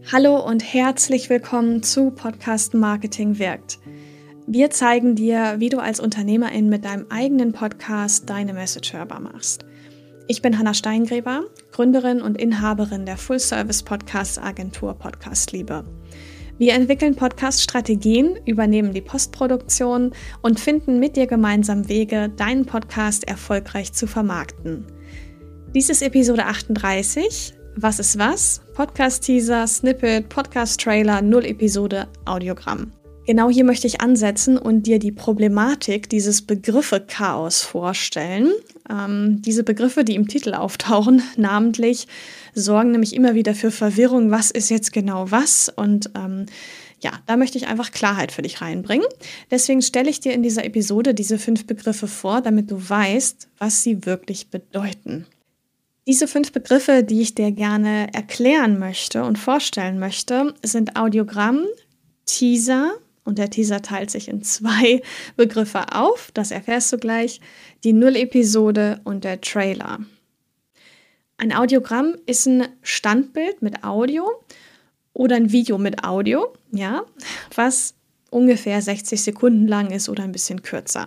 Hallo und herzlich willkommen zu Podcast Marketing wirkt. Wir zeigen dir, wie du als Unternehmerin mit deinem eigenen Podcast deine Message hörbar machst. Ich bin Hanna Steingräber, Gründerin und Inhaberin der Full-Service-Podcast-Agentur Podcastliebe. Wir entwickeln Podcast-Strategien, übernehmen die Postproduktion und finden mit dir gemeinsam Wege, deinen Podcast erfolgreich zu vermarkten. Dies ist Episode 38. Was ist was? Podcast-Teaser, Snippet, Podcast-Trailer, 0 Episode, Audiogramm. Genau hier möchte ich ansetzen und dir die Problematik dieses Begriffe-Chaos vorstellen. Diese Begriffe, die im Titel auftauchen, namentlich, sorgen nämlich immer wieder für Verwirrung. Was ist jetzt genau was? Und da möchte ich einfach Klarheit für dich reinbringen. Deswegen stelle ich dir in dieser Episode diese 5 Begriffe vor, damit du weißt, was sie wirklich bedeuten. Diese 5 Begriffe, die ich dir gerne erklären möchte und vorstellen möchte, sind Audiogramm, Teaser, und der Teaser teilt sich in 2 Begriffe auf, das erfährst du gleich, die 0-Episode und der Trailer. Ein Audiogramm ist ein Standbild mit Audio oder ein Video mit Audio, was ungefähr 60 Sekunden lang ist oder ein bisschen kürzer.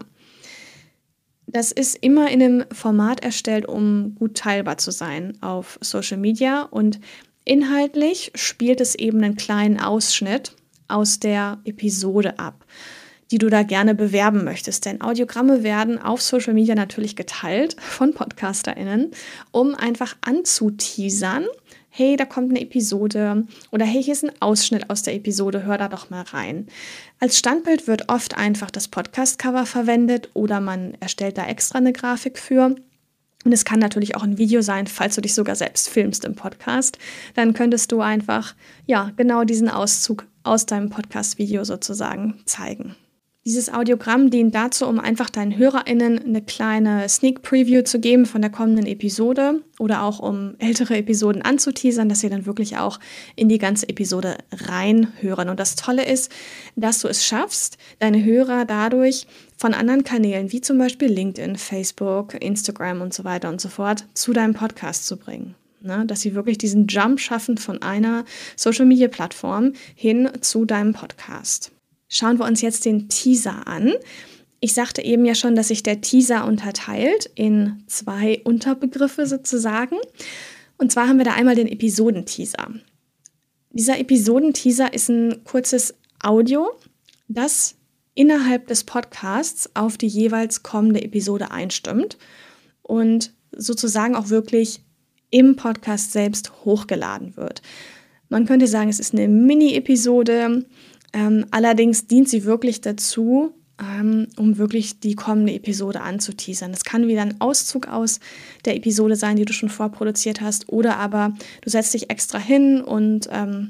Das ist immer in einem Format erstellt, um gut teilbar zu sein auf Social Media, und inhaltlich spielt es eben einen kleinen Ausschnitt aus der Episode ab, die du da gerne bewerben möchtest. Denn Audiogramme werden auf Social Media natürlich geteilt von PodcasterInnen, um einfach anzuteasern, hey, da kommt eine Episode, oder hey, hier ist ein Ausschnitt aus der Episode, hör da doch mal rein. Als Standbild wird oft einfach das Podcast-Cover verwendet oder man erstellt da extra eine Grafik für. Und es kann natürlich auch ein Video sein, falls du dich sogar selbst filmst im Podcast. Dann könntest du einfach, genau diesen Auszug aus deinem Podcast-Video sozusagen zeigen. Dieses Audiogramm dient dazu, um einfach deinen HörerInnen eine kleine Sneak Preview zu geben von der kommenden Episode oder auch um ältere Episoden anzuteasern, dass sie dann wirklich auch in die ganze Episode reinhören. Und das Tolle ist, dass du es schaffst, deine Hörer dadurch von anderen Kanälen, wie zum Beispiel LinkedIn, Facebook, Instagram und so weiter und so fort, zu deinem Podcast zu bringen. Dass sie wirklich diesen Jump schaffen von einer Social-Media-Plattform hin zu deinem Podcast. Schauen wir uns jetzt den Teaser an. Ich sagte eben ja schon, dass sich der Teaser unterteilt in 2 Unterbegriffe sozusagen. Und zwar haben wir da einmal den Episodenteaser. Dieser Episodenteaser ist ein kurzes Audio, das innerhalb des Podcasts auf die jeweils kommende Episode einstimmt und sozusagen auch wirklich im Podcast selbst hochgeladen wird. Man könnte sagen, es ist eine Mini-Episode. Allerdings dient sie wirklich dazu, um wirklich die kommende Episode anzuteasern. Das kann wieder ein Auszug aus der Episode sein, die du schon vorproduziert hast, oder aber du setzt dich extra hin und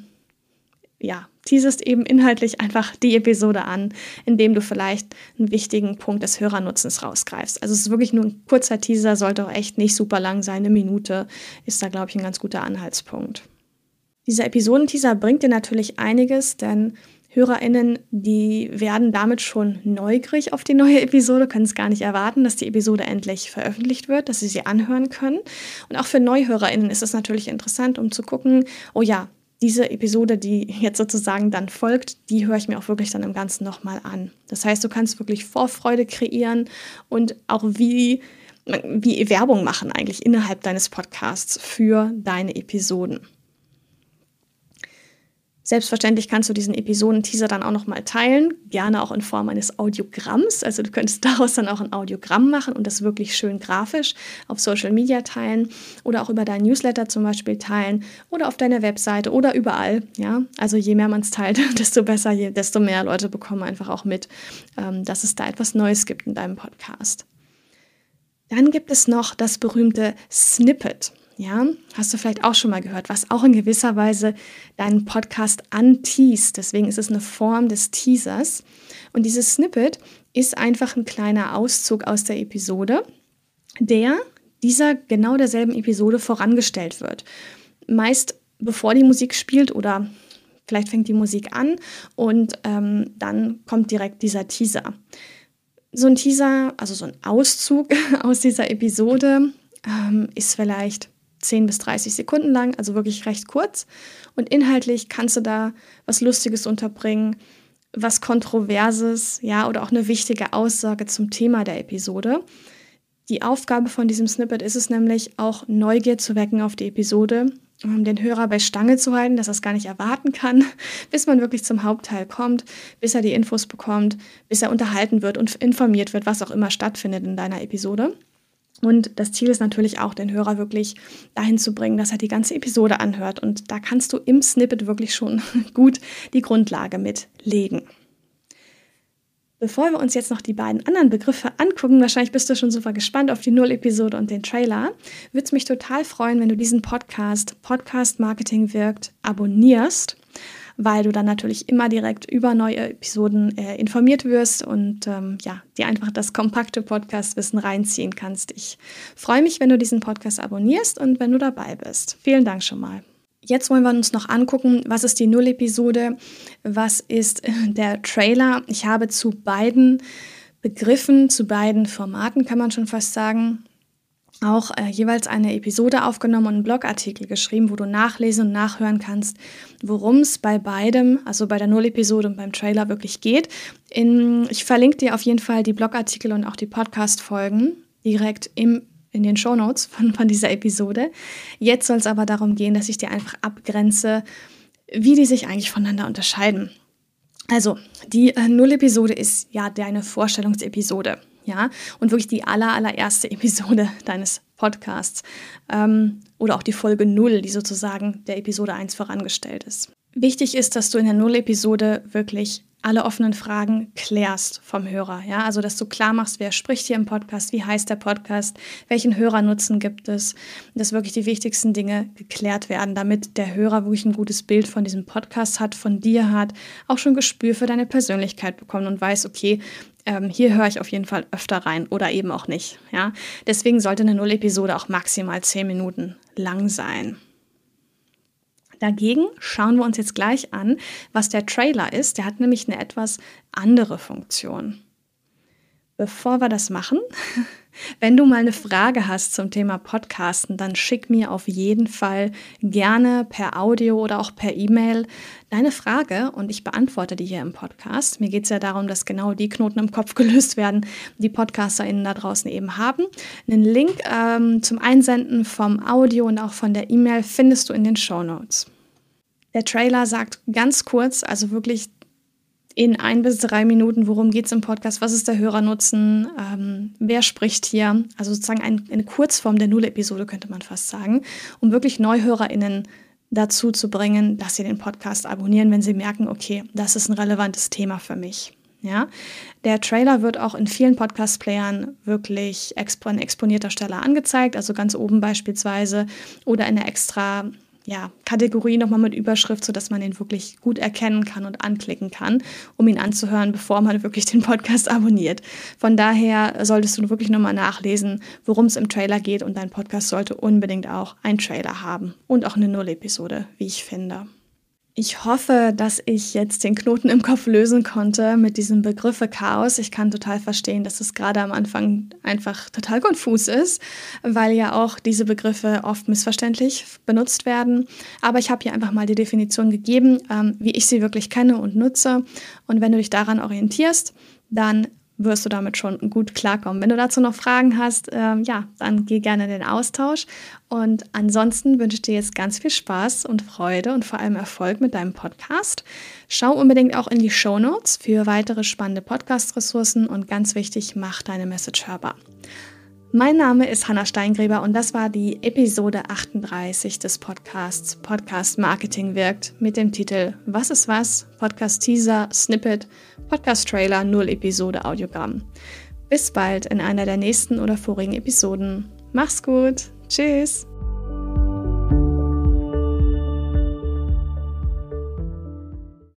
teaserst eben inhaltlich einfach die Episode an, indem du vielleicht einen wichtigen Punkt des Hörernutzens rausgreifst. Also es ist wirklich nur ein kurzer Teaser, sollte auch echt nicht super lang sein. 1 Minute ist da, glaube ich, ein ganz guter Anhaltspunkt. Dieser Episodenteaser bringt dir natürlich einiges, denn HörerInnen, die werden damit schon neugierig auf die neue Episode, können es gar nicht erwarten, dass die Episode endlich veröffentlicht wird, dass sie anhören können. Und auch für NeuhörerInnen ist es natürlich interessant, um zu gucken, oh ja, diese Episode, die jetzt sozusagen dann folgt, die höre ich mir auch wirklich dann im Ganzen nochmal an. Das heißt, du kannst wirklich Vorfreude kreieren und auch wie Werbung machen eigentlich innerhalb deines Podcasts für deine Episoden. Selbstverständlich kannst du diesen Episodenteaser dann auch nochmal teilen, gerne auch in Form eines Audiogramms. Also du könntest daraus dann auch ein Audiogramm machen und das wirklich schön grafisch auf Social Media teilen oder auch über deinen Newsletter zum Beispiel teilen oder auf deiner Webseite oder überall. Ja? Also je mehr man es teilt, desto besser, desto mehr Leute bekommen einfach auch mit, dass es da etwas Neues gibt in deinem Podcast. Dann gibt es noch das berühmte Snippet. Ja, hast du vielleicht auch schon mal gehört, was auch in gewisser Weise deinen Podcast anteast. Deswegen ist es eine Form des Teasers. Und dieses Snippet ist einfach ein kleiner Auszug aus der Episode, der genau derselben Episode vorangestellt wird. Meist bevor die Musik spielt oder vielleicht fängt die Musik an und dann kommt direkt dieser Teaser. So ein Teaser, also so ein Auszug aus dieser Episode ist vielleicht 10 bis 30 Sekunden lang, also wirklich recht kurz. Und inhaltlich kannst du da was Lustiges unterbringen, was Kontroverses, ja, oder auch eine wichtige Aussage zum Thema der Episode. Die Aufgabe von diesem Snippet ist es nämlich auch, Neugier zu wecken auf die Episode, um den Hörer bei Stange zu halten, dass er es gar nicht erwarten kann, bis man wirklich zum Hauptteil kommt, bis er die Infos bekommt, bis er unterhalten wird und informiert wird, was auch immer stattfindet in deiner Episode. Und das Ziel ist natürlich auch, den Hörer wirklich dahin zu bringen, dass er die ganze Episode anhört. Und da kannst du im Snippet wirklich schon gut die Grundlage mitlegen. Bevor wir uns jetzt noch die beiden anderen Begriffe angucken, wahrscheinlich bist du schon super gespannt auf die Null-Episode und den Trailer, würde es mich total freuen, wenn du diesen Podcast Marketing wirkt, abonnierst, weil du dann natürlich immer direkt über neue Episoden informiert wirst und dir einfach das kompakte Podcast-Wissen reinziehen kannst. Ich freue mich, wenn du diesen Podcast abonnierst und wenn du dabei bist. Vielen Dank schon mal. Jetzt wollen wir uns noch angucken, was ist die Null-Episode, was ist der Trailer. Ich habe zu beiden Begriffen, zu beiden Formaten, kann man schon fast sagen, auch jeweils eine Episode aufgenommen und einen Blogartikel geschrieben, wo du nachlesen und nachhören kannst, worum es bei beidem, also bei der Null-Episode und beim Trailer wirklich geht. Ich verlinke dir auf jeden Fall die Blogartikel und auch die Podcast-Folgen direkt in den Shownotes von dieser Episode. Jetzt soll es aber darum gehen, dass ich dir einfach abgrenze, wie die sich eigentlich voneinander unterscheiden. Also, die Null-Episode ist ja deine Vorstellungsepisode, ja, und wirklich die allererste Episode deines Podcasts oder auch die Folge 0, die sozusagen der Episode 1 vorangestellt ist. Wichtig ist, dass du in der Null-Episode wirklich alle offenen Fragen klärst vom Hörer. Ja? Also, dass du klar machst, wer spricht hier im Podcast, wie heißt der Podcast, welchen Hörernutzen gibt es, dass wirklich die wichtigsten Dinge geklärt werden, damit der Hörer wirklich ein gutes Bild von diesem Podcast hat, von dir hat, auch schon Gespür für deine Persönlichkeit bekommt und weiß, okay, hier höre ich auf jeden Fall öfter rein oder eben auch nicht. Ja? Deswegen sollte eine Null-Episode auch maximal 10 Minuten lang sein. Dagegen schauen wir uns jetzt gleich an, was der Trailer ist. Der hat nämlich eine etwas andere Funktion. Bevor wir das machen, wenn du mal eine Frage hast zum Thema Podcasten, dann schick mir auf jeden Fall gerne per Audio oder auch per E-Mail deine Frage und ich beantworte die hier im Podcast. Mir geht es ja darum, dass genau die Knoten im Kopf gelöst werden, die PodcasterInnen da draußen eben haben. Einen Link zum Einsenden vom Audio und auch von der E-Mail findest du in den Shownotes. Der Trailer sagt ganz kurz, also wirklich in 1 bis 3 Minuten, worum geht es im Podcast, was ist der Hörernutzen, wer spricht hier, also sozusagen eine Kurzform der Null-Episode könnte man fast sagen, um wirklich NeuhörerInnen dazu zu bringen, dass sie den Podcast abonnieren, wenn sie merken, okay, das ist ein relevantes Thema für mich. Ja? Der Trailer wird auch in vielen Podcast-Playern wirklich an exponierter Stelle angezeigt, also ganz oben beispielsweise oder in einer extra Kategorie nochmal mit Überschrift, sodass man den wirklich gut erkennen kann und anklicken kann, um ihn anzuhören, bevor man wirklich den Podcast abonniert. Von daher solltest du wirklich nochmal nachlesen, worum es im Trailer geht und dein Podcast sollte unbedingt auch einen Trailer haben und auch eine Null-Episode, wie ich finde. Ich hoffe, dass ich jetzt den Knoten im Kopf lösen konnte mit diesem Begriffe-Chaos. Ich kann total verstehen, dass es gerade am Anfang einfach total konfus ist, weil ja auch diese Begriffe oft missverständlich benutzt werden. Aber ich habe hier einfach mal die Definition gegeben, wie ich sie wirklich kenne und nutze. Und wenn du dich daran orientierst, dann wirst du damit schon gut klarkommen. Wenn du dazu noch Fragen hast, dann geh gerne in den Austausch. Und ansonsten wünsche ich dir jetzt ganz viel Spaß und Freude und vor allem Erfolg mit deinem Podcast. Schau unbedingt auch in die Shownotes für weitere spannende Podcast-Ressourcen und ganz wichtig, mach deine Message hörbar. Mein Name ist Hanna Steingräber und das war die Episode 38 des Podcasts Podcast Marketing wirkt mit dem Titel Was ist was? Podcast Teaser, Snippet, Podcast Trailer, Null-Episode, Audiogramm. Bis bald in einer der nächsten oder vorigen Episoden. Mach's gut. Tschüss.